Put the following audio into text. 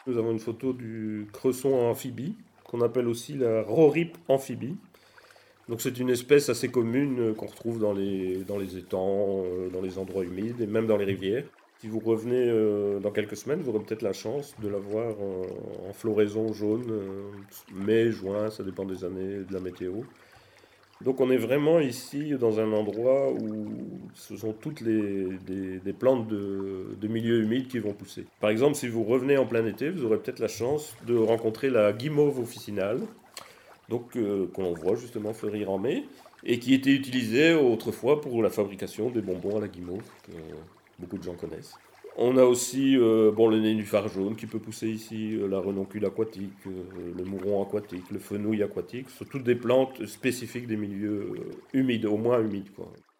Nous avons une photo du cresson amphibie, qu'on appelle aussi la roripe amphibie. Donc c'est une espèce assez commune qu'on retrouve dans les étangs, dans les endroits humides et même dans les rivières. Si vous revenez dans quelques semaines, vous aurez peut-être la chance de la voir en floraison jaune, mai, juin, ça dépend des années, de la météo. Donc on est vraiment ici dans un endroit où ce sont toutes des plantes de milieux humides qui vont pousser. Par exemple, si vous revenez en plein été, vous aurez peut-être la chance de rencontrer la guimauve officinale, donc qu'on voit justement fleurir en mai, et qui était utilisée autrefois pour la fabrication des bonbons à la guimauve, que beaucoup de gens connaissent. On a aussi bon, le nénuphar jaune qui peut pousser ici, la renoncule aquatique, le mouron aquatique, le fenouil aquatique. Ce sont toutes des plantes spécifiques des milieux humides, au moins humides, quoi.